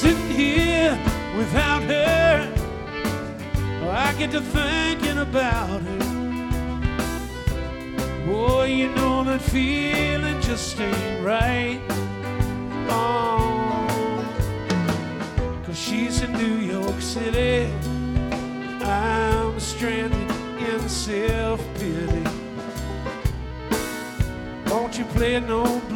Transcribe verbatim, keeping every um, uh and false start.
sitting here without her, I get to thinking about her. Boy, you know that feeling just ain't right. Oh, 'cause she's in New York City, I'm stranded in self-pity. Won't you play no